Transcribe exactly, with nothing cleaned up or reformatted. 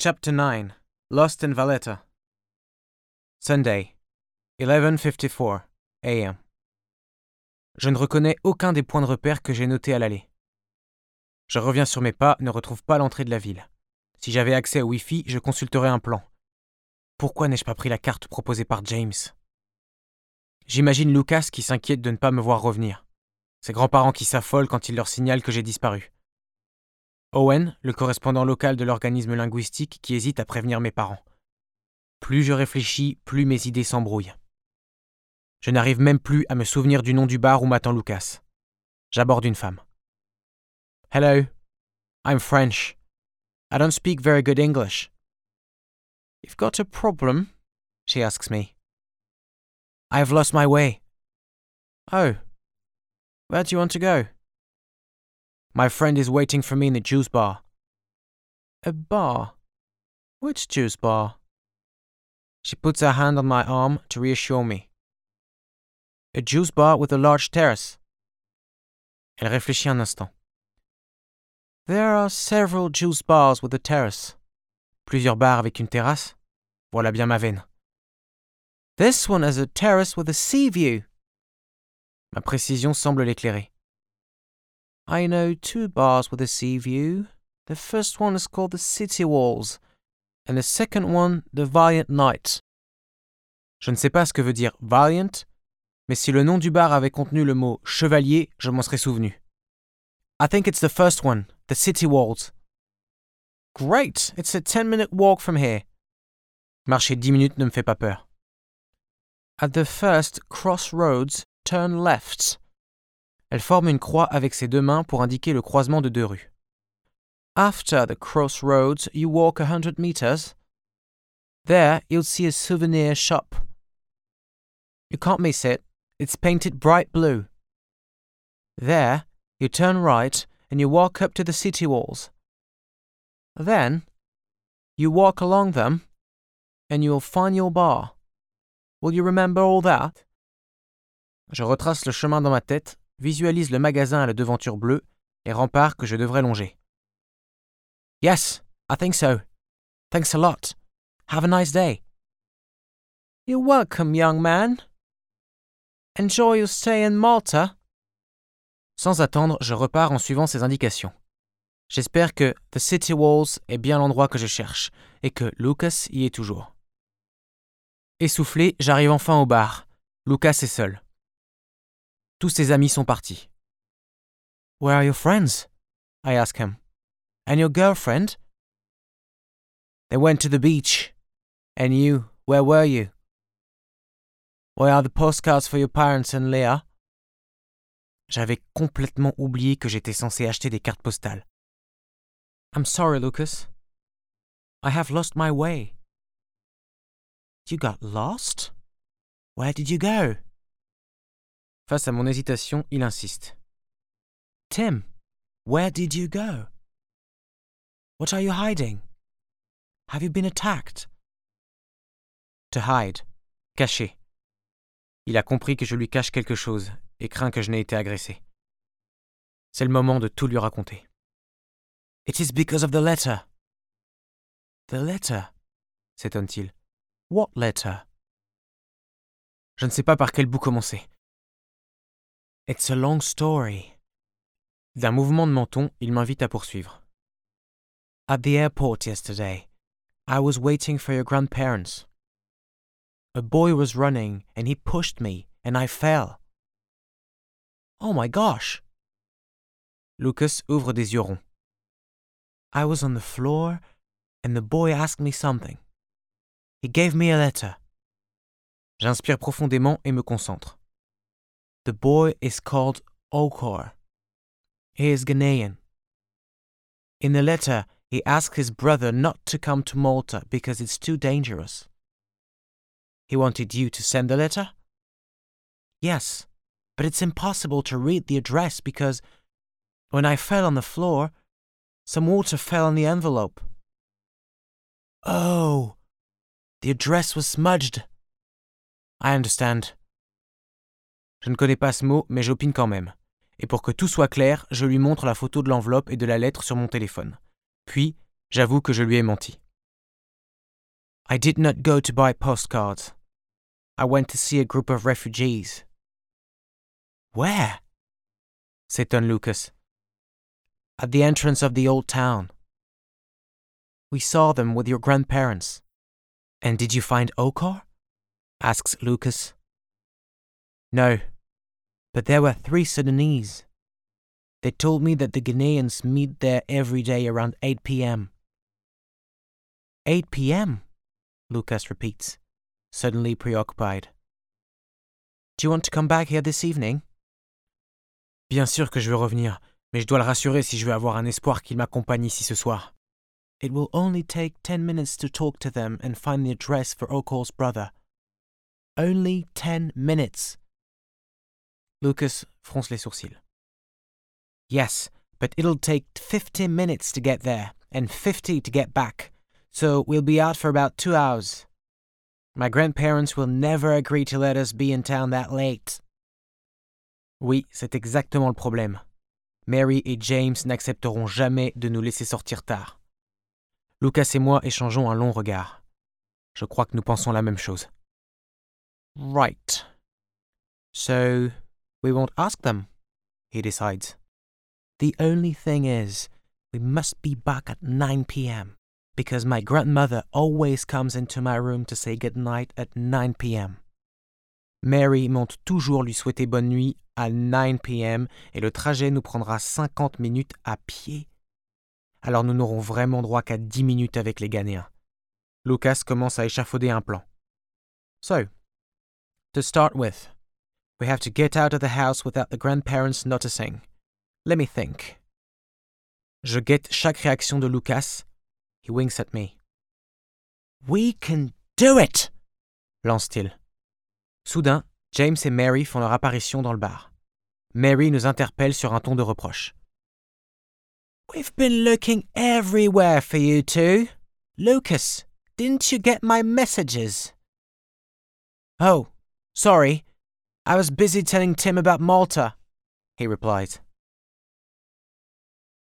Chapter nine. Lost in Valletta. Sunday, eleven fifty-four a m. Je ne reconnais aucun des points de repère que j'ai notés à l'aller. Je reviens sur mes pas, ne retrouve pas l'entrée de la ville. Si j'avais accès au Wi-Fi, je consulterais un plan. Pourquoi n'ai-je pas pris la carte proposée par James ? J'imagine Lucas qui s'inquiète de ne pas me voir revenir. Ses grands-parents qui s'affolent quand il leur signale que j'ai disparu. Owen, le correspondant local de l'organisme linguistique qui hésite à prévenir mes parents. Plus je réfléchis, plus mes idées s'embrouillent. Je n'arrive même plus à me souvenir du nom du bar où m'attend Lucas. J'aborde une femme. « Hello, I'm French. I don't speak very good English. »« You've got a problem ?" she asks me. « I have lost my way. »« Oh, where do you want to go ?" My friend is waiting for me in the juice bar. A bar? Which juice bar? She puts her hand on my arm to reassure me. A juice bar with a large terrace. Elle réfléchit un instant. There are several juice bars with a terrace. Plusieurs bars avec une terrasse. Voilà bien ma veine. This one has a terrace with a sea view. Ma précision semble l'éclairer. I know two bars with a sea view. The first one is called the City Walls, and the second one, the Valiant Knight. Je ne sais pas ce que veut dire Valiant, mais si le nom du bar avait contenu le mot chevalier, je m'en serais souvenu. I think it's the first one, the City Walls. Great, it's a ten-minute walk from here. Marcher dix minutes ne me fait pas peur. At the first crossroads, turn left. Elle forme une croix avec ses deux mains pour indiquer le croisement de deux rues. After the crossroads, you walk a hundred meters. There, you'll see a souvenir shop. You can't miss it. It's painted bright blue. There, you turn right and you walk up to the city walls. Then, you walk along them and you'll find your bar. Will you remember all that? Je retrace le chemin dans ma tête, visualise le magasin à la devanture bleue, les remparts que je devrais longer. Yes, I think so. Thanks a lot. Have a nice day. You're welcome, young man. Enjoy your stay in Malta. Sans attendre, je repars en suivant ces indications. J'espère que The City Walls est bien l'endroit que je cherche et que Lucas y est toujours. Essoufflé, j'arrive enfin au bar. Lucas est seul. Tous ses amis sont partis. Where are your friends? I ask him. And your girlfriend? They went to the beach. And you, where were you? Where are the postcards for your parents and Leah? J'avais complètement oublié que j'étais censé acheter des cartes postales. I'm sorry, Lucas. I have lost my way. You got lost? Where did you go? Face à mon hésitation, il insiste. Tim, where did you go? What are you hiding? Have you been attacked? To hide. Cacher. Il a compris que je lui cache quelque chose et craint que je n'ai été agressé. C'est le moment de tout lui raconter. It is because of the letter. The letter? S'étonne-t-il. What letter? Je ne sais pas par quel bout commencer. It's a long story. D'un mouvement de menton, il m'invite à poursuivre. At the airport yesterday, I was waiting for your grandparents. A boy was running and he pushed me and I fell. Oh my gosh! Lucas ouvre des yeux ronds. I was on the floor and the boy asked me something. He gave me a letter. J'inspire profondément et me concentre. The boy is called Okor. He is Ghanaian. In the letter, he asked his brother not to come to Malta because it's too dangerous. He wanted you to send the letter? Yes, but it's impossible to read the address because when I fell on the floor, some water fell on the envelope. Oh, the address was smudged. I understand. Je ne connais pas ce mot, mais j'opine quand même. Et pour que tout soit clair, je lui montre la photo de l'enveloppe et de la lettre sur mon téléphone. Puis, j'avoue que je lui ai menti. I did not go to buy postcards. I went to see a group of refugees. Where? s'étonne Lucas. At the entrance of the old town. We saw them with your grandparents. And did you find Okar? Asks Lucas. No, but there were three Sudanese. They told me that the Ghanaians meet there every day around eight p.m. eight p.m., Lucas repeats, suddenly preoccupied. Do you want to come back here this evening? Bien sûr que je veux revenir, mais je dois le rassurer si je veux avoir un espoir qu'il m'accompagne ici ce soir. It will only take ten minutes to talk to them and find the address for Okar's brother. Only ten minutes. Lucas fronce les sourcils. Yes, but it'll take fifty minutes to get there, and fifty to get back, so we'll be out for about two hours. My grandparents will never agree to let us be in town that late. Oui, c'est exactement le problème. Mary et James n'accepteront jamais de nous laisser sortir tard. Lucas et moi échangeons un long regard. Je crois que nous pensons la même chose. Right. So, we won't ask them, he decides. The only thing is, we must be back at nine p.m. because my grandmother always comes into my room to say goodnight at nine p.m. Mary monte toujours lui souhaiter bonne nuit à nine p.m. et le trajet nous prendra cinquante minutes à pied. Alors nous n'aurons vraiment droit qu'à dix minutes avec les Ghanéens. Lucas commence à échafauder un plan. So, to start with, we have to get out of the house without the grandparents noticing. Let me think. Je guette chaque réaction de Lucas. He winks at me. We can do it! Lance-t-il. Soudain, James et Mary font leur apparition dans le bar. Mary nous interpelle sur un ton de reproche. We've been looking everywhere for you two. Lucas, didn't you get my messages? Oh, sorry. I was busy telling Tim about Malta, he replied.